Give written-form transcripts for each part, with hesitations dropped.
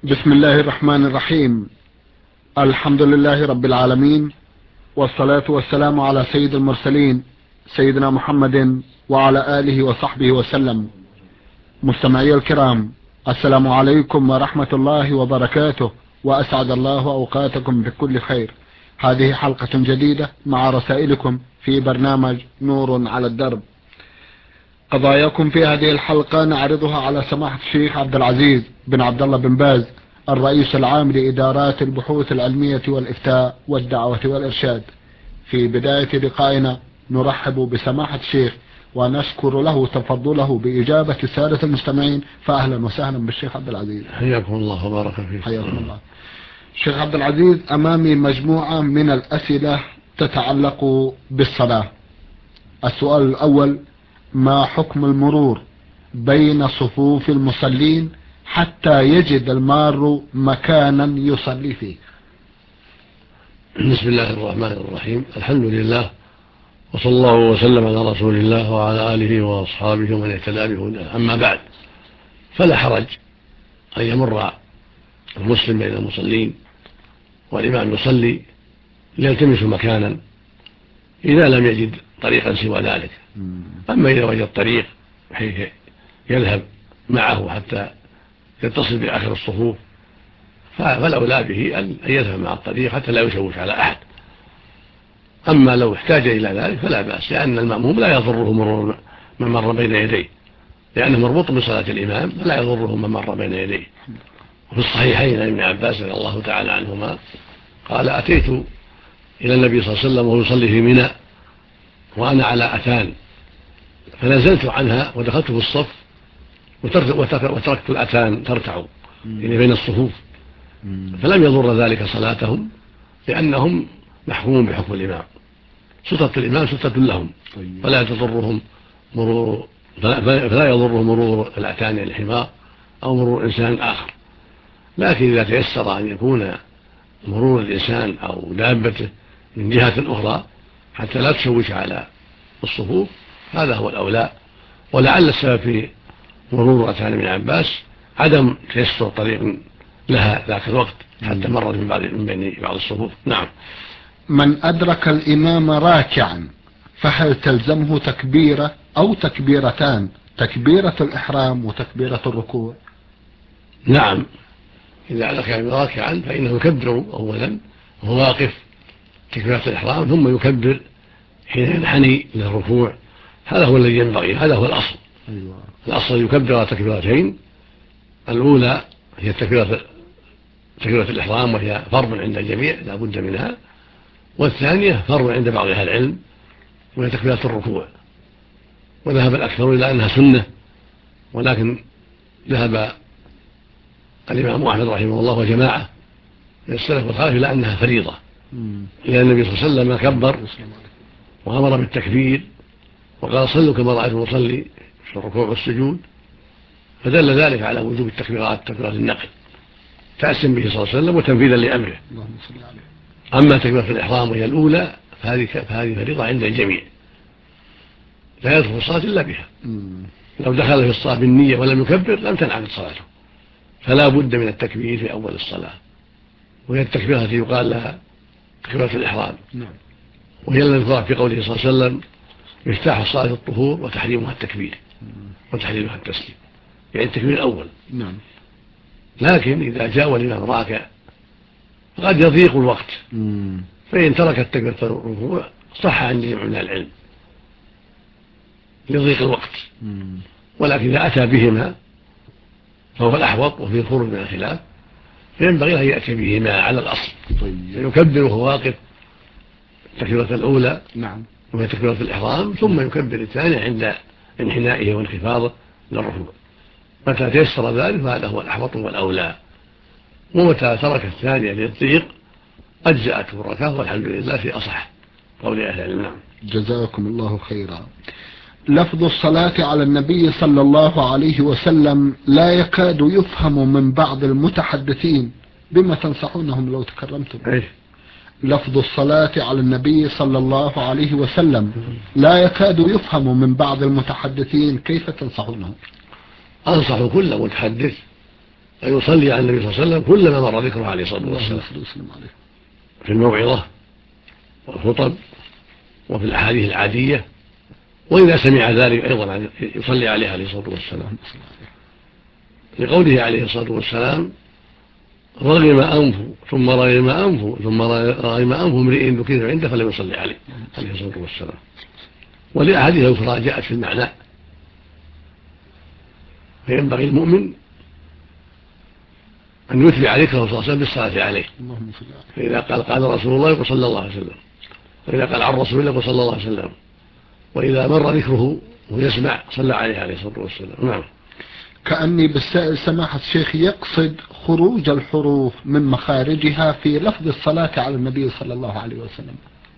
بسم الله الرحمن الرحيم. الحمد لله رب العالمين، والصلاة والسلام على سيد المرسلين سيدنا محمد وعلى آله وصحبه وسلم. مستمعي الكرام، السلام عليكم ورحمة الله وبركاته، وأسعد الله أوقاتكم بكل خير. هذه حلقة جديدة مع رسائلكم في برنامج نور على الدرب. قضاياكم في هذه الحلقة نعرضها على سماحة الشيخ عبد العزيز بن عبد الله بن باز، الرئيس العام لإدارات البحوث العلمية والإفتاء والدعوة والإرشاد. في بداية لقائنا نرحب بسماحة الشيخ ونشكر له تفضله بإجابة سادة المستمعين، فأهلا وسهلا بالشيخ عبد العزيز. حياكم الله وبارك فيكم. حياكم الله. شيخ عبد العزيز، أمامي مجموعة من الأسئلة تتعلق بالصلاة. السؤال الأول: ما حكم المرور بين صفوف المصلين حتى يجد المار مكانا يصلي فيه؟ بسم الله الرحمن الرحيم، الحمد لله، وصلى الله وسلم على رسول الله وعلى آله وأصحابه ومن اهتدى بهداه. أما بعد، فلا حرج أن يمر المسلم بين المصلين والإمام يصلي ليلتمس مكانا إذا لم يجد طريقا سوى ذلك. أما إذا وجد طريق بحيث يذهب معه حتى يتصل بآخر الصفوف فالأولى به أن يذهب مع الطريق حتى لا يشوش على أحد. أما لو احتاج إلى ذلك فلا بأس، لأن المأموم لا يضره مرور من مر بين يديه، لأنه مربوط بصلاة الإمام فلا يضره من مر بين يديه. وفي الصحيحين عن ابن عباس رضي الله تعالى عنهما قال: أتيت إلى النبي صلى الله عليه وسلم وهو يصلي في منى وأنا على أتان، فنزلت عنها ودخلت في الصف وتركت الأتان ترتع يعني بين الصفوف، فلم يضر ذلك صلاتهم، لأنهم محكومون بحكم الإمام. سترة الإمام سترة لهم، فلا يضرهم مرور الأتان الحمار أو مرور إنسان آخر. لكن إذا تيسر أن يكون مرور الإنسان أو دابته من جهة أخرى حتى لا تشوش على الصفوف هذا هو الأولى. ولعل السبب في مرور أتان ابن عباس عدم تيسر طريق لها ذاك الوقت حتى مرت من بين بعض الصفوف. نعم. من أدرك الإمام راكعا فهل تلزمه تكبيرة أو تكبيرتان، تكبيرة الإحرام وتكبيرة الركوع؟ نعم، إذا أدرك راكعا فإنه يكبر أولا وهو واقف تكبيرة الإحرام، ثم يكبر حين ينحني إلى الركوع. هذا هو الذي ينبغي، هذا هو الأصل. الأصل يكبر تكبيرتين، الأولى هي تكبيرة الإحرام وهي فرض عند الجميع لا بد منها، والثانية فرض عند بعض أهل العلم وهي تكبيرة الركوع. وذهب الأكثر إلى أنها سنة، ولكن ذهب الإمام أحمد رحمه الله وجماعة من السلف والخلف إلى أنها فريضة، لأن النبي صلى الله عليه وسلم كبر وأمر بالتكبير وقال: صلوا كما رأيتم أصلي في الركوع والسجود، فدل ذلك على وجوب التكبيرات، تكبيرات النقل تأسم به صلى الله عليه وسلم وتنفيذا لأمره. أما تكبيرة الإحرام وهي الأولى فهذه فريضة عند الجميع لا يدخل الصلاة إلا بها. لو دخل في الصلاة بالنية ولم يكبر لم تنعقد صلاته، فلا بد من التكبير في أول الصلاة، وهي التكبيرة التي يقال لها تكبيرة الإحرام، وهي التي ذكرت في قوله صلى الله عليه وسلم: مفتاح الصلاة الطهور وتحريمها التكبير وتحريمها التسليم، يعني التكبير الأول. لكن إذا جاء والإمام راكع فقد يضيق الوقت، فإن ترك التكبير الركوع صح عند جمع من العلم لضيق الوقت، ولكن إذا أتى بهما فهو الأحوط وفيه الخروج من الخلاف، فينبغي أن يأتي بهما على الأصل. يكبر وهو واقف التكبيرة الأولى وهي تكبيرة الإحرام، ثم يكبر الثانية عند انحنائه وانخفاضه للركوع. متى تيسر ذلك فهذا هو الأحوط والأولى، ومتى ترك الثانية للضيق أجزأته الركعة، والحمد لله في أصح قول أهل العلم. نعم. جزاكم الله خيرا. لفظ الصلاة على النبي صلى الله عليه وسلم لا يكاد يفهم من بعض المتحدثين، بما تنصحونهم لو تكرمتم؟ لفظ الصلاة على النبي صلى الله عليه وسلم لا يكاد يفهم من بعض المتحدثين، كيف تنصحونهم؟ أنصح كل متحدث فيصلي على النبي صلى الله عليه وسلم كلما مر ذكره عليه الصلاة والسلام في الموعظة والخطب وفي الأحاديث العادية، وإذا سمع ذلك أيضا يصلي عليه عليه الصلاة والسلام، لقوله عليه الصلاة والسلام: رغم أنفه ثم رغم أنفه ثم رغم أنفه امرئ ذكر عنده فلم يصلي عليه عليه الصلاة والسلام. ولأحاديث أخرى جاءت في المعنى. فينبغي المؤمن أن يتبع ذكره صلى الله عليه وسلم بالصلاة عليه، فإذا قال رسول الله يقول صلى الله عليه وسلم، وإذا قال عن رسول الله يقول صلى الله عليه وسلم، وإذا مر ذكره ويسمع صلى عليه عليه الصلاة والسلام. نعم. كأني بالسائل سماحة الشيخ يقصد خروج الحروف من مخارجها في لفظ الصلاة على النبي صلى الله عليه وسلم.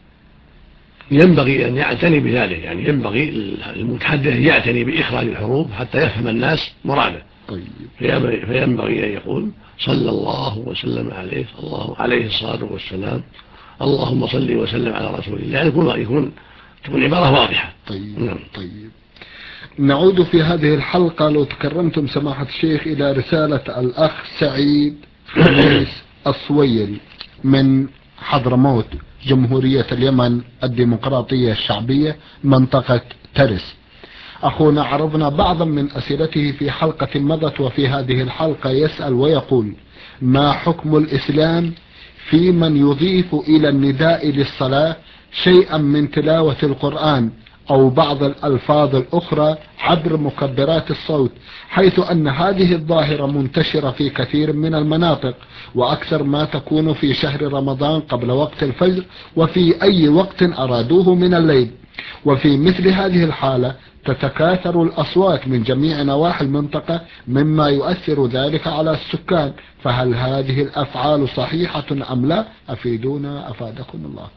ينبغي أن يعتني بذلك، يعني ينبغي المتحدث يعتني بإخراج الحروف حتى يفهم الناس مراده. طيب. فينبغي أن يقول صلى الله وسلم عليه، الله عليه الصلاة والسلام، اللهم صل وسلم على رسول الله، يعني تكون عبارة واضحة. طيب. نعم. طيب. نعود في هذه الحلقة لو تكرمتم سماحة الشيخ إلى رسالة الأخ سعيد خميس الصويري من حضرموت، جمهورية اليمن الديمقراطية الشعبية، منطقة ترس. أخونا عرضنا بعضا من أسئلته في حلقة مضت، وفي هذه الحلقة يسأل ويقول: ما حكم الإسلام في من يضيف إلى النداء للصلاة شيئا من تلاوة القرآن أو بعض الألفاظ الأخرى عبر مكبرات الصوت، حيث أن هذه الظاهرة منتشرة في كثير من المناطق، وأكثر ما تكون في شهر رمضان قبل وقت الفجر وفي أي وقت أرادوه من الليل. وفي مثل هذه الحالة تتكاثر الأصوات من جميع نواحي المنطقة، مما يؤثر ذلك على السكان، فهل هذه الأفعال صحيحة أم لا؟ أفيدونا أفادكم الله.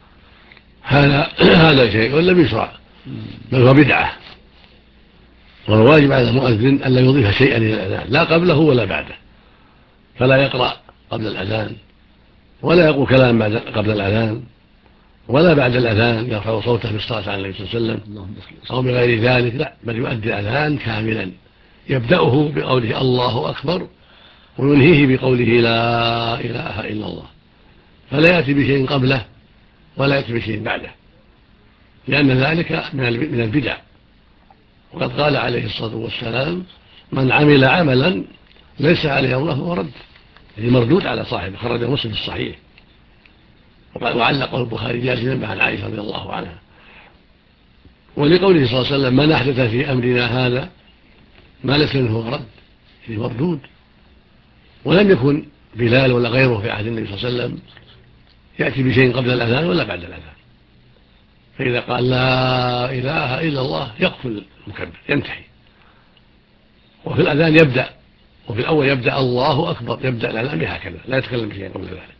هذا شيء لم يشرع، بل هو بدعة، والواجب على المؤذن أن لا يضيف شيئا إلى الأذان، لا قبله ولا بعده، فلا يقرأ قبل الأذان، ولا يقول كلام قبل الأذان، ولا بعد الأذان يرفع صوته بالصلاة على النبي صلى الله عليه وسلم أو بغير ذلك، لا، بل يؤدي الأذان كاملا، يبدأه بقوله الله أكبر وينهيه بقوله لا إله إلا الله، فلا يأتي بشيء قبله ولا يأتي بشيء بعده، لأن ذلك من البدع. وقد قال عليه الصلاة والسلام: من عمل عملا ليس عليه أمره فهو رد، يعني مردود على صاحبه، خرجه مسلم في الصحيح. وعلقه البخاري جازما عن عائشة رضي الله عنها. ولقوله صلى الله عليه وسلم: من أحدث في أمرنا هذا ما ليس منه فهو رد، يعني مردود. ولم يكن بلال ولا غيره في عهد النبي صلى الله عليه وسلم يأتي بشيء قبل الأذان ولا بعد الأذان، فإذا قال لا إله إلا الله يقفل المكبر ينتهي. وفي الأذان يبدأ، وفي الأول يبدأ الله أكبر، يبدأ الأذان بهكذا، لا يتكلم بشيء قبل ذلك،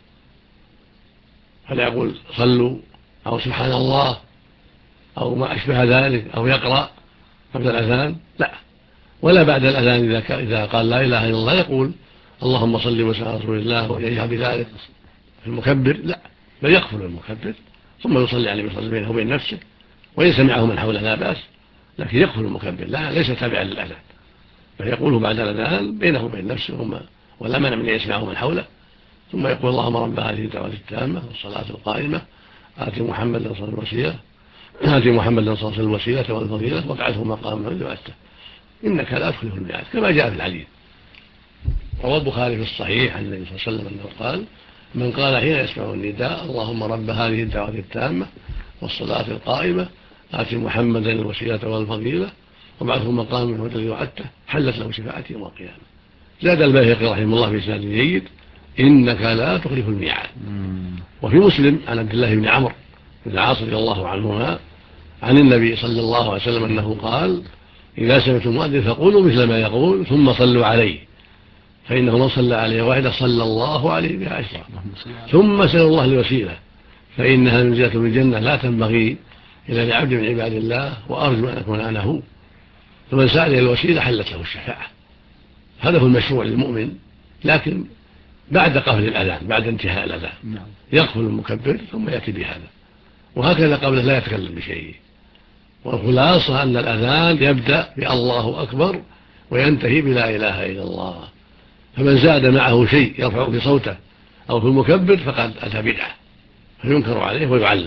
فلا يقول صلوا أو سبحان الله أو ما أشبه ذلك أو يقرأ قبل الأذان، لا، ولا بعد الأذان إذا قال لا إله إلا الله يقول اللهم صل وسلم على رسول الله ويجعل بذلك في المكبر، لا، بل يقفل المكبر ثم يصلي عليه وسلم بينه وبين نفسه، وإن سمعه من حوله لا بأس، لكن يقفل المكبر، لا، ليس تابعا للأذان، بل يقوله بعد الأذان بينه وبين نفسه ولا مانع من يسمعه من حوله، ثم يقول اللهم رب هذه الدعوة التامة والصلاة القائمة آت محمدا صلى الله عليه الوسيلة والفضيلة وابعثه مقاما محمودا وأته إنك لا تخلف الميعاد، كما جاء في الحديث. روى البخاري في الصحيح عن النبي صلى الله عليه وسلم أنه قال: من قال حين يسمع النداء اللهم رب هذه الدعوة التامة والصلاة القائمة آت محمدا الوسيلة والفضيلة وابعثه مقاما محمودا الذي وعدته حلت له شفاعتي يوم القيامة. زاد البيهقي رحمه الله في إسناد جيد: إنك لا تخلف الميعاد. وفي مسلم عن عبد الله بن عمرو بن العاص رضي الله عنهما عن النبي صلى الله عليه وسلم أنه قال: إذا سمعتم المؤذن فقولوا مثل ما يقول ثم صلوا عليه، فإنه من صلى عليه واحدة صلى الله عليه بها عشرة، ثم سأل الله الوسيلة فإنها منزلة في الجنة لا تنبغي إلا لعبد من عباد الله وأرجو أن أكون أنا هو، فمن سأل الوسيلة حلت له الشفاعة. هذا هو المشروع للمؤمن، لكن بعد قفل الأذان، بعد انتهاء الأذان يقفل المكبر ثم يأتي بهذا، وهكذا قبله لا يتكلم بشيء. والخلاصة أن الأذان يبدأ بالله أكبر وينتهي بلا إله إلا الله، فمن زاد معه شيء يرفع في صوته أو في المكبر فقد أتى بدعة فينكر عليه ويعلم.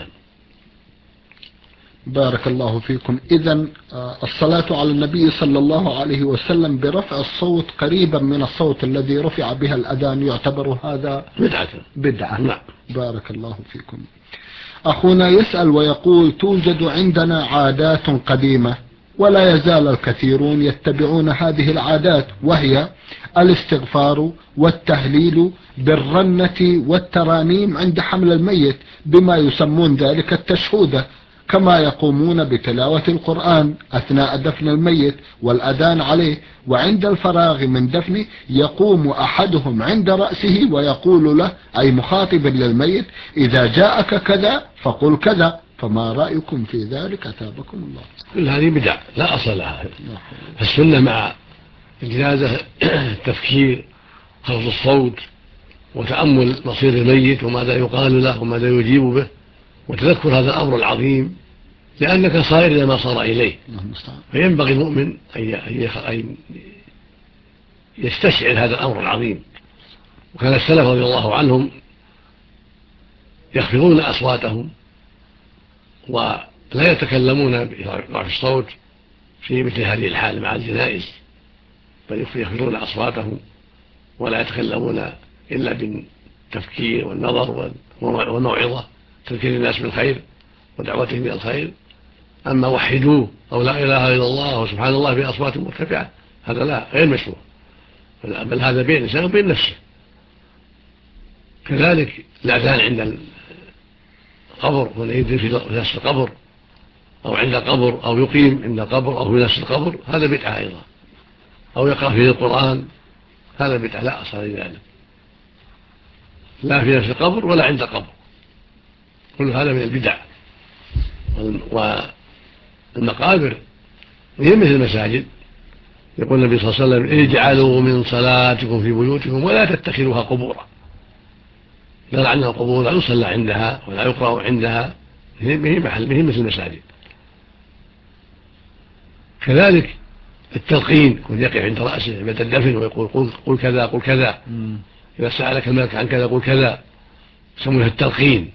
بارك الله فيكم. إذن الصلاة على النبي صلى الله عليه وسلم برفع الصوت قريبا من الصوت الذي رفع بها الأذان يعتبر هذا بدعة. نعم. بارك الله فيكم. أخونا يسأل ويقول: توجد عندنا عادات قديمة ولا يزال الكثيرون يتبعون هذه العادات، وهي الاستغفار والتهليل بالرنة والترانيم عند حمل الميت، بما يسمون ذلك التشهودة، كما يقومون بتلاوة القرآن أثناء دفن الميت والأذان عليه، وعند الفراغ من دفنه يقوم أحدهم عند رأسه ويقول له، أي مخاطب للميت: إذا جاءك كذا فقل كذا. فما رأيكم في ذلك أثابكم الله؟ كل هذه بدع لا أصل لها. السنة مع إجازة التفكير، خفض الصوت، وتأمل مصير الميت وماذا يقال له وماذا يجيب به، وتذكر هذا الأمر العظيم، لأنك صائر إلى ما صار إليه. فينبغي المؤمن أن يستشعر هذا الأمر العظيم. وكان السلف رضي الله عنهم يخفضون أصواتهم ولا يتكلمون برفع الصوت في مثل هذه الحال مع الجنائز، بل يخفضون أصواتهم ولا يتكلمون إلا بالتفكير والنظر والموعظة، تذكير الناس بالخير ودعوتهم إلى الخير. أما وحدوه أو لا إله إلا الله وسبحان الله بأصوات مرتفعة، هذا لا، غير مشروع، بل هذا بين الإنسان وبين نفسه. كذلك الأذان عند القبر، والإذن في نفس القبر أو عند القبر، أو يقيم عند القبر أو في نفس القبر، هذا بدعة أيضا، أو يقرأ فيه القرآن، هذا بدعة لا أصل لذلك، لا في نفس القبر ولا عند القبر، كل هذا من البدع. والمقابر هي مثل المساجد، يقول النبي صلى الله عليه وسلم: اجعلوا من صلاتكم في بيوتكم ولا تتخذوها قبورا. قال عن القبور لا يصلى عندها ولا يقرأ عندها، هي مثل المساجد. كذلك التلقين، يكون يقف عند رأسه عند الدفن ويقول: قل كذا قل كذا، إذا سألك الملك عن كذا قل كذا، يسمونه التلقين.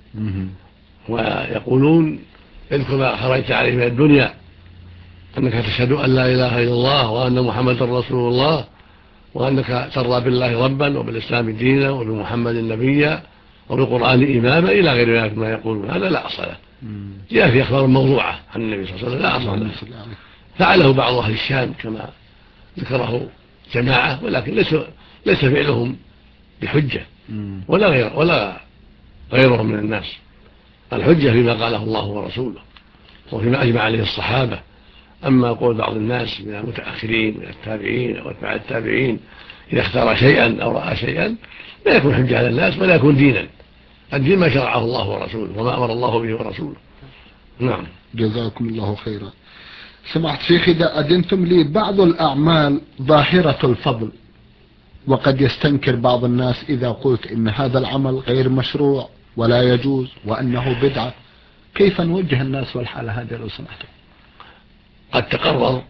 ويقولون: اذكر ما خرجت عليه من الدنيا، أنك تشهد أن لا إله إلا الله وأن محمدا رسول الله، وأنك ترضى بالله ربا وبالإسلام دينا وبمحمد نبيا وبالقرآن إماما، إلى غير ذلك ما يقولون. هذا لا أصل له، جاء في أخبار موضوعة عن النبي صلى الله عليه وسلم لا أصل له. فعله بعض أهل الشام كما ذكره جماعة، ولكن ليس فعلهم بحجة ولا غيرهم من الناس. الحجة فيما قاله الله ورسوله وفيما أجمع عليه الصحابة. أما قول بعض الناس من المتأخرين من التابعين أو أتباع التابعين إذا اختار شيئا أو رأى شيئا، لا يكون حجة على الناس ولا يكون دينا. الدين ما شرعه الله ورسوله وما أمر الله به ورسوله. نعم. جزاكم الله خيرا. سمعت شيخ، إذا أذنتم لي، بعض الأعمال ظاهرة الفضل، وقد يستنكر بعض الناس إذا قلت إن هذا العمل غير مشروع ولا يجوز وأنه بدعة، كيف نوجه الناس والحالة هذه لو سمحتم؟ قد تقرر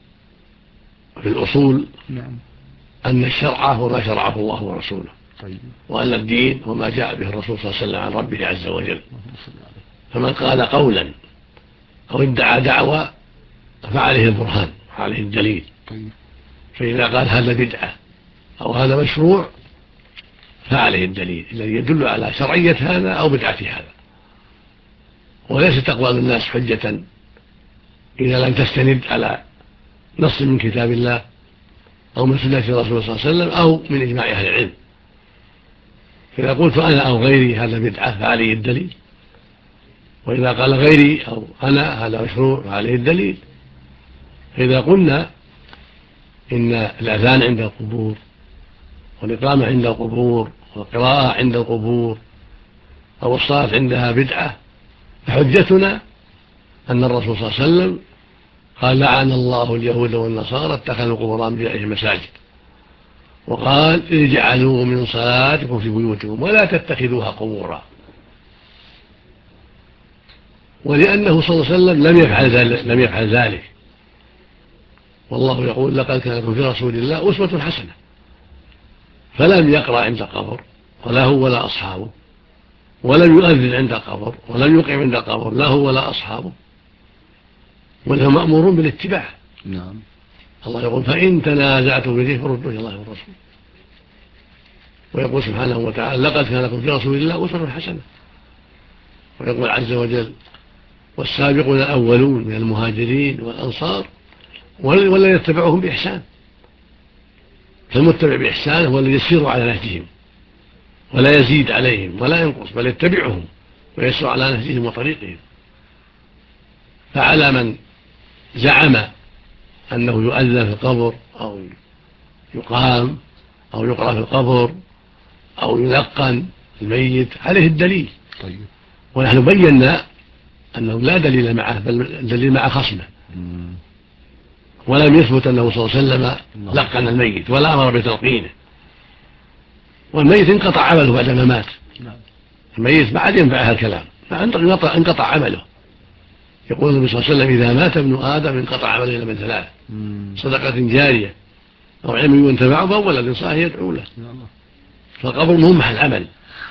في الأصول أن الشرع هو ما شرعه الله ورسوله، وأن الدين هو ما جاء به الرسول صلى الله عليه وسلم عن ربه عز وجل. فمن قال قولا أو ادعى دعوة فعليه البرهان وعليه الدليل. فإذا قال هذا بدعة أو هذا مشروع فعليه الدليل الذي يدل على شرعية هذا أو بدعة هذا. وليس أقوال الناس حجة إذا لم تستند على نص من كتاب الله أو من سنة رسول الله صلى الله عليه وسلم أو من إجماع أهل العلم. فإذا قلت أنا أو غيري هذا بدعة فعليه الدليل، وإذا قال غيري أو أنا هذا مشروع فعليه الدليل. فإذا قلنا إن الأذان عند القبور والإقامة عند القبور والقراءة عند القبور أو الصلاة عندها بدعة، فحجتنا أن الرسول صلى الله عليه وسلم قال: لعن الله اليهود والنصارى اتخذوا قبور أنبيائهم مساجد، وقال: اجعلوا من صلاتكم في بيوتكم ولا تتخذوها قبورا. ولأنه صلى الله عليه وسلم لم يفعل ذلك، والله يقول: لقد كان لكم في رسول الله أسوة حسنة. فلم يقرأ عند القبر ولا هو ولا أصحابه، ولم يؤذن عند القبر ولم يقيم عند القبر لا هو ولا أصحابه، ونحن مأمورون بالاتباع. نعم. الله يقول فإن تنازعتم في شيء فردوه إلى الله والرسول، ويقول سبحانه وتعالى لقد كان لكم في رسول الله أسوة حسنة، ويقول عز وجل والسابقون الأولون من المهاجرين والأنصار والذين يتبعهم بإحسان. فالمتبع بإحسان هو الذي يسير على نهجهم ولا يزيد عليهم ولا ينقص، بل يتبعهم ويسير على نهجهم وطريقهم. فعلى من زعم أنه يؤذن في القبر أو يقام أو يقرأ في القبر أو يلقن الميت عليه الدليل. طيب. ونحن بينا أنه لا دليل معه، بل الدليل مع خصمه. ولم يثبت أنه صلى الله عليه وسلم لقن الميت ولا أمر بتلقينه، والميت انقطع عمله بعدما مات. الميت ما عاد ينفعها الكلام، انقطع عمله. يقول النبي صلى الله عليه وسلم إذا مات ابن آدم انقطع عمله إلا من ثلاث: صدقة جارية أو علم ينتفع به ولد صالح يدعو له. فالقبر هو محل عمل،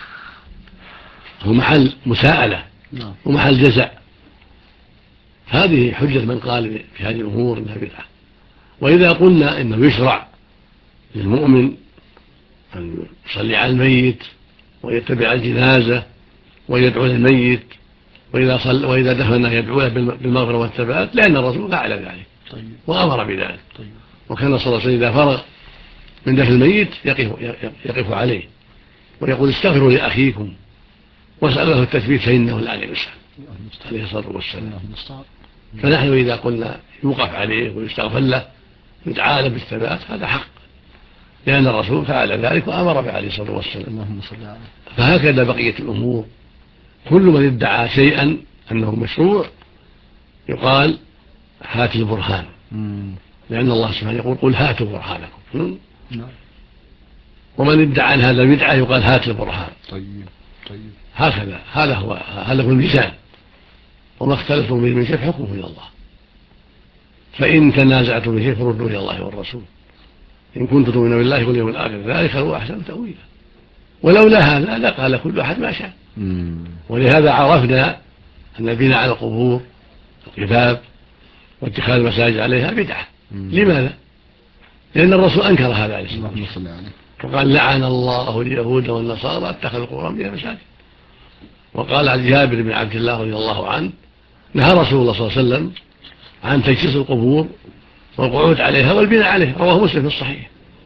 هو محل مساءلة ومحل جزاء. هذه حجة من قال في هذه الأمور إنها بدعة. وإذا قلنا إنه يشرع للمؤمن أن يصلي على الميت ويتبع الجنازة ويدعو للميت، وإذا دفن يدعو له بالمغفرة والثبات، لأن الرسول فعل ذلك وأمر بذلك. وكان صلى الله عليه وسلم إذا فرغ من دفن الميت يقف عليه ويقول استغفروا لأخيكم واسألوا له التثبيت فإنه الآن يسأل عليه الصلاة والسلام. فنحن إذا قلنا يوقف عليه ويستغفر له ويدعى له بالثبات هذا حق، لأن الرسول فعل ذلك وأمر به عليه الصلاة والسلام. فهكذا بقية الأمور، كل من ادعى شيئا أنه مشروع يقال هات البرهان، لأن الله سبحانه يقول قل هاتوا برهانكم. ومن ادعى أن هذا بدعة يقال هات البرهان. هكذا هذا هو الميزان. وما اختلفتم به من شيء حكمه إلى الله، فإن تنازعتم به فردوه إلى الله والرسول إن كنتم تؤمنون بالله واليوم الآخر ذلك هو أحسن تأويلا. ولولا هذا لقال كل أحد ما شاء. ولهذا عرفنا أن البناء على القبور القباب واتخاذ المساجد عليها بدعة. لماذا؟ لأن الرسول أنكر هذا عليه الصلاة والسلام، وقال لعن الله اليهود والنصارى اتخذوا القبور بها مساجد. وقال عن جابر بن عبد الله رضي الله عنه نهى رسول الله صلى الله عليه وسلم عن تجسيس القبور والقعود عليها والبناء عليها، رواه مسلم في الصحيح.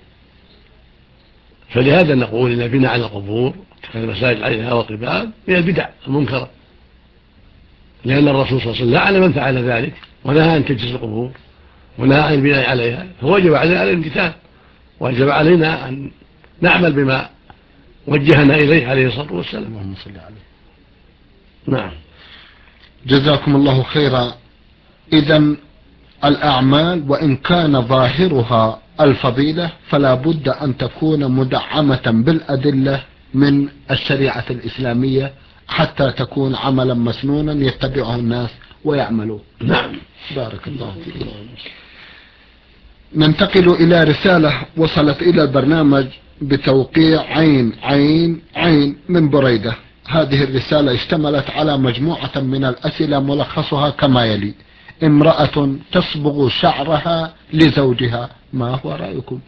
فلهذا نقول إن البناء على القبور اتخاذ المساجد عليها والقباب من البدع المنكرة، لأن الرسول صلى الله عليه وسلم لعن من فعل ذلك ونهى عن تجسيس القبور ونهى عن البناء عليها، فوجب علينا الامتثال، وجب علينا أن نعمل بما وجهنا إليه عليه الصلاة والسلام. اللهم صل عليه. نعم. جزاكم الله خيرا. إذن الأعمال وإن كان ظاهرها الفضيلة فلا بد أن تكون مدعمة بالأدلة من الشريعة الإسلامية حتى تكون عملا مسنونا يتبعه الناس ويعملون. نعم. بارك الله فيكم. ننتقل إلى رسالة وصلت إلى البرنامج بتوقيع عين من بريدة. هذه الرسالة اشتملت على مجموعة من الأسئلة ملخصها كما يلي: امرأة تصبغ شعرها لزوجها، ما هو رأيكم؟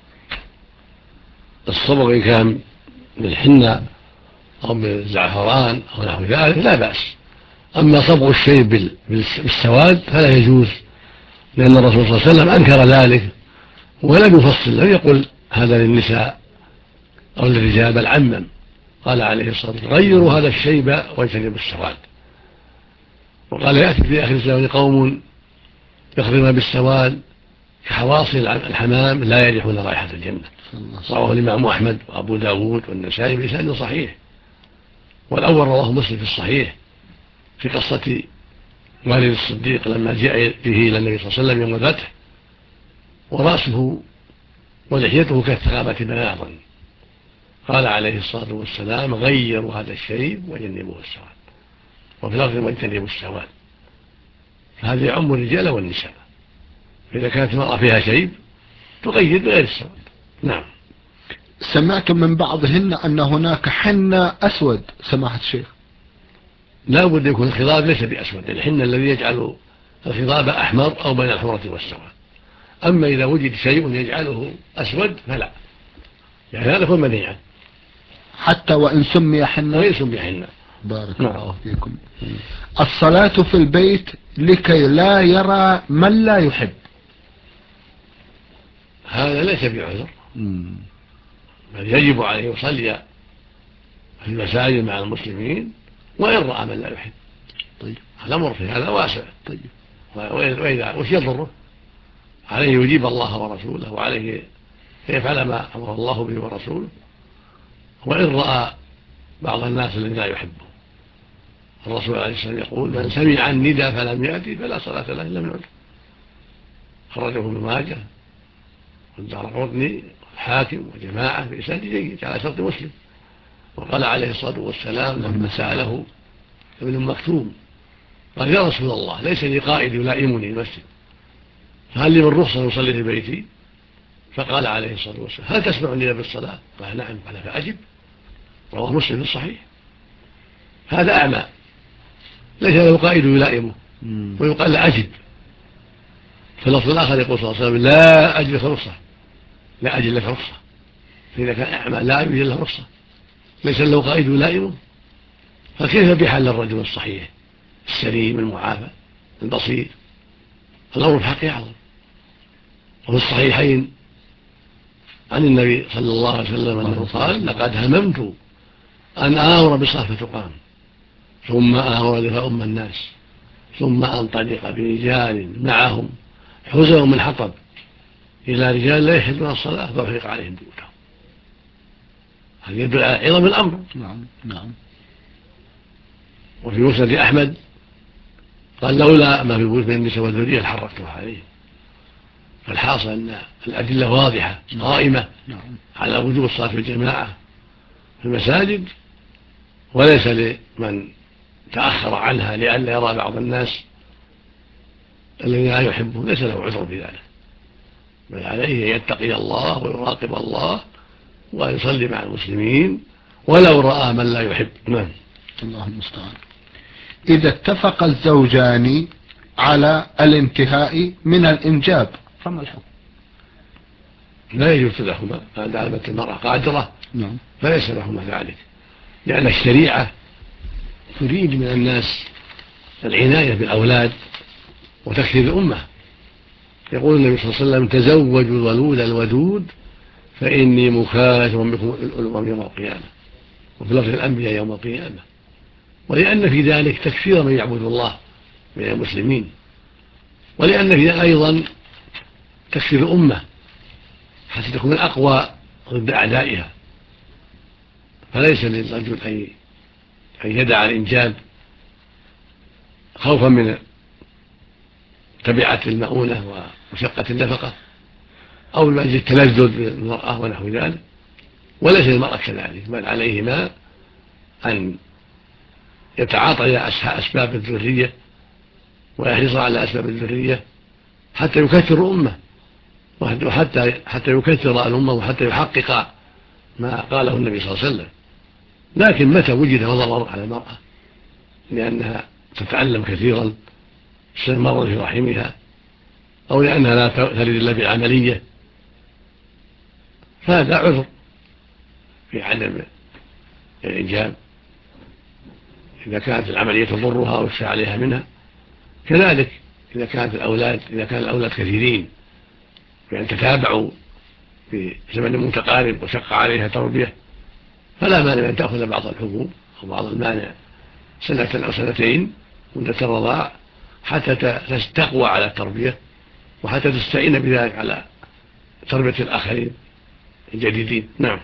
الصبغ إن كان بالحنة أو بالزعفران أو نحو ذلك لا بأس. أما صبغ الشيء بالسواد فلا يجوز، لأن الرسول صلى الله عليه وسلم أنكر ذلك ولم يفصل، لم يقل هذا للنساء أو للرجال، بل عمم. قال عليه الصلاة والسلام غيروا هذا الشيب واجتنبوا السواد. وقال يأتي في آخر الزمان قوم يخضرون بالسواد كحواصل الحمام لا يريحون رائحة الجنة. رواه الإمام أحمد وأبو داود والنسائي بإسناد صحيح. والأول رواه مسلم في الصحيح في قصة والد الصديق لما جاء به إلى النبي صلى الله عليه وسلم يوم الفتح ورأسه ولحيته كالثغامة بياضا، قال عليه الصلاة والسلام غيروا هذا الشيب وجنبوه السواد، وفي الأرض واجتنبوا السواد. فهذا يعم الرجال والنساء، إذا كانت المرأة فيها شيب تغير بغير السواد. نعم. سمعت من بعضهن أن هناك حنة أسود سماحة الشيخ. لا بد يكون الخضاب ليس بأسود، الحنة الذي يجعل الخضاب أحمر أو بين الحمرة والسواد. أما إذا وجد شيء يجعله أسود فلا، يعني هذا هو المنهي عنه حتى وإن سمي حنة. وإن سمي حنة. بارك الله فيكم. الصلاة في البيت لكي لا يرى من لا يحب، هذا ليس بعذر، بل يجب عليه يصلي في المساجد مع المسلمين وإن رأى من لا يحب. طيب. الأمر في هذا واسع. طيب. وإذا وش يضره؟ عليه يجيب الله ورسوله، وعليه يفعل ما أمر الله به ورسوله. وإن رأى بعض الناس الذين لا يحبه، الرسول عليه الصلاة والسلام يقول: من سمع الندى فلم يأتي فلا صلاة له إلا من عذر. خرجه ابن ماجه والدارقطني والحاكم وجماعة بإسناد جيد على شرط مسلم. وقال عليه الصلاة والسلام لما سأله ابن مكتوم قال: يا رسول الله، ليس لي قائد يلائمني المسجد، فهل لي من رخصة يصلي في بيتي؟ فقال عليه الصلاة والسلام: هل تسمع النداء بالصلاة؟ قال: نعم. قال: فأجب. رواه مسلم في الصحيح. هذا أعمى ليس له قائد يلائمه ويقال لا أجب. في اللفظ الآخر يقول صلى الله عليه وسلم: لا أجد لك رخصة، لا أجد لك رخصة. فإذا كان أعمى لا يوجد له رخصة، ليس له قائد يلائمه، فكيف بحال الرجل الصحيح السليم المعافى البصير؟ الأمر في حقه أعظم. وفي الصحيحين عن النبي صلى الله عليه وسلم أنه قال: لقد هممت أن آمر بالصلاة فتقام، ثم آمر فأم الناس، ثم أنطلق برجال معهم حزم من حطب إلى رجال لا يحبون الصلاة فأحرق عليهم بيوتهم. هذا يدل على عظم الأمر. نعم. وفي مسند أحمد قال: لولا ما في البيوت من النساء والذرية لحرقتها عليهم. فالحاصل أن الأدلة واضحة قائمة على وجوب الصلاة في الجماعة في المساجد، وليس لمن تأخر عنها لئلا يرى بعض الناس الذين لا يحبه ليس له عذر بذلك، بل عليه أن يتقي الله ويراقب الله ويصلي مع المسلمين ولو رأى من لا يحب. نعم. الله المستعان. إذا اتفق الزوجان على الانتهاء من الإنجاب فما الحكم؟ لا يجوز لهما ما دامت المرأة قادرة. نعم. فليس لهما ذلك، لأن الشريعة تريد من الناس العناية بالأولاد وتكثير الأمة. يقول النبي صلى الله عليه وسلم: تزوجوا الولود الودود فإني مكاثر بكم الأمم يوم القيامة. وفي لفظ الأنبياء يوم القيامة. ولأن في ذلك تكثير من يعبد الله من المسلمين، ولأن في ذلك أيضا تكثير الأمة حتى تكون الأقوى ضد أعدائها. فليس للرجل أن يدع الإنجاب خوفا من تبعة المؤونة ومشقة النفقة أو من أجل التلذذ بالمرأة ونحو ذلك، وليس للمرأة كذلك، بل عليهما أن يتعاطيا أسباب الذرية ويحرص على أسباب الذرية حتى يكثر الأمة، حتى يكثر الأمة وحتى يحقق ما قاله النبي صلى الله عليه وسلم. لكن متى وجد ضرر على المرأة لأنها تتعلم كثيرا مرض في رحمها أو لأنها لا تلد إلا بعملية، فهذا عذر في عدم الإنجاب إذا كانت العملية تضرها ويخشى عليها منها. كذلك إذا كان الأولاد كثيرين بأن تتابعوا في زمن متقارب وشق عليها تربية، فلا مانع أن تأخذ بعض الحبوب أو بعض المانع سنة أو سنتين مدة الرضاع حتى تستقوى على التربية وحتى تستعين بذلك على تربية الآخرين الجديدين. نعم.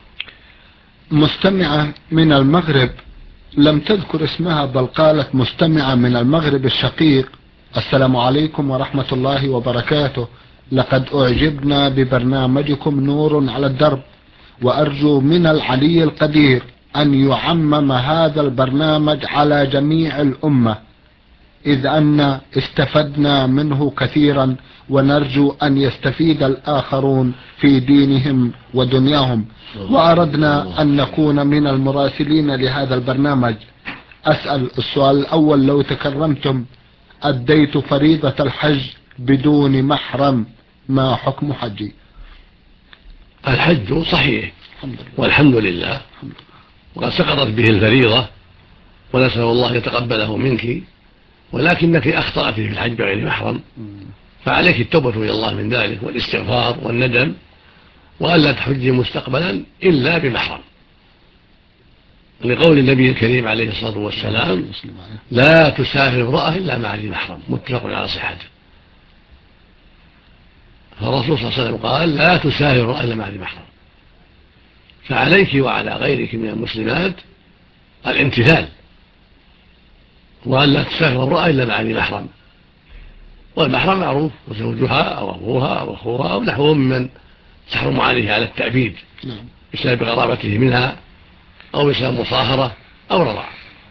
مستمعة من المغرب لم تذكر اسمها بل قالت: مستمعة من المغرب الشقيق، السلام عليكم ورحمة الله وبركاته، لقد أعجبنا ببرنامجكم نور على الدرب، وأرجو من العلي القدير أن يعمم هذا البرنامج على جميع الأمة، إذ أن استفدنا منه كثيرا، ونرجو أن يستفيد الآخرون في دينهم ودنياهم، وأردنا أن نكون من المراسلين لهذا البرنامج. أسأل السؤال الأول: لو تكرمتم أديت فريضة الحج بدون محرم، ما حكم حجي؟ الحج صحيح والحمد لله، وقد سقطت به الفريضة، ونسأل الله يتقبله منك، ولكنك أخطأت في الحج بغير محرم، فعليك التوبة إلى الله من ذلك والاستغفار والندم، وألا تحجي مستقبلا إلا بمحرم، لقول النبي الكريم عليه الصلاة والسلام: لا تسافر امرأة إلا مع ذي محرم، متفق على صحته. فالرسول صلى الله عليه وسلم قال: لا تسافر امرأة إلا مع ذي محرم، فعليك وعلى غيرك من المسلمات الامتثال، وأن لا تسافر امرأة إلا مع ذي محرم، والمحرم معروف: وزوجها أو أبوها أو أخوها أو نحوهم ممن تحرم عليه على التأبيد بسبب قرابته منها أو بسبب مصاهرة أو رضاعة.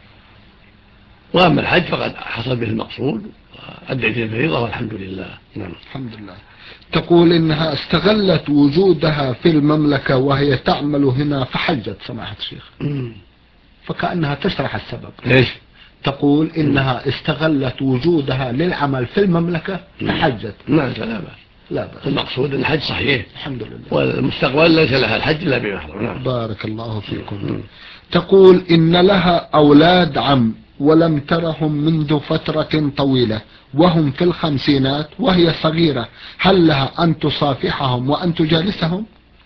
وأما الحج فقد حصل به المقصود وأديت الفريضة والحمد لله. نعم. الحمد لله. تقول إنها استغلت وجودها في المملكة وهي تعمل هنا فحجت سماحة الشيخ، فكأنها تشرح السبب. ليش؟ تقول إنها استغلت وجودها للعمل في المملكة فحجت. لا بأس. لا بأس. المقصود أن الحج صحيح الحمد لله، والمستقبل ليس لها الحج إلا بمحرم. نعم. بارك الله فيكم. تقول إن لها أولاد عم ولم ترهم منذ فترة طويلة وهم في الخمسينات وهي صغيرة، هل لها أن تصافحهم وأن تجالسهم؟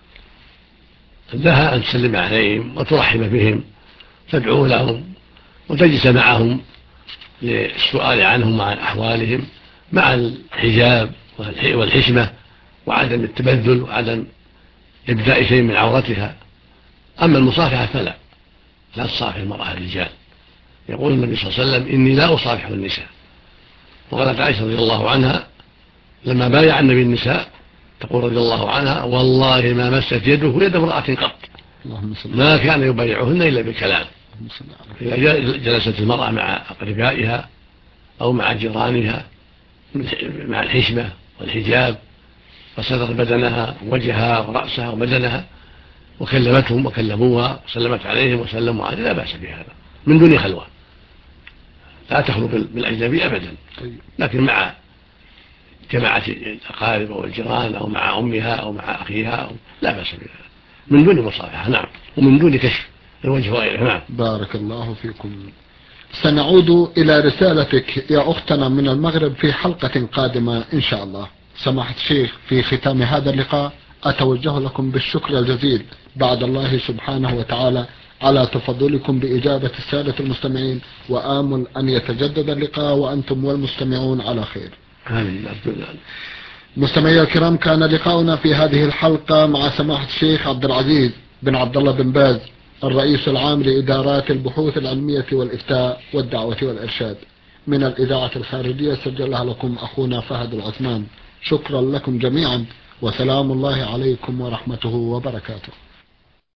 لها أن تسلم عليهم وترحب بهم، تدعو لهم وتجلس معهم للسؤال عنهم وعن أحوالهم، مع الحجاب والحشمة وعدم التبذل وعدم إبداء شيء من عورتها. أما المصافحة فلا تصافح المرأة الرجال. يقول النبي صلى الله عليه وسلم: إني لا أصافح النساء. وقالت عائشة رضي الله عنها لما بايع النبي النساء، تقول رضي الله عنها: والله ما مست يده يد امرأة قط، ما كان يبايعهن إلا بالكلام. إذا جلست المرأة مع أقربائها أو مع جيرانها مع الحشمة والحجاب، وستر بدنها وجهها ورأسها وبدنها، وكلمتهم وكلموها وسلمت عليهم وسلموا عليه، لا بأس بهذا من دون خلوة، لا تخلو بالأجنبي أبدا، لكن مع جماعة الأقارب أو الجيران أو مع أمها أو مع أخيها لا بأس بهذا من دون مصافحة. نعم. ومن دون كشف الوجه وغيره. نعم. بارك الله فيكم. سنعود إلى رسالتك يا أختنا من المغرب في حلقة قادمة إن شاء الله. سماحة الشيخ، في ختام هذا اللقاء أتوجه لكم بالشكر الجزيل بعد الله سبحانه وتعالى على تفضلكم بإجابة السادة المستمعين، وآمل أن يتجدد اللقاء وأنتم والمستمعون على خير. آمين. مستمعي الكرام، كان لقاؤنا في هذه الحلقة مع سماحة الشيخ عبد العزيز بن عبد الله بن باز، الرئيس العام لإدارات البحوث العلمية والإفتاء والدعوة والإرشاد، من الإذاعة الخارجية سجلها لكم أخونا فهد العثمان. شكرا لكم جميعا، وسلام الله عليكم ورحمته وبركاته.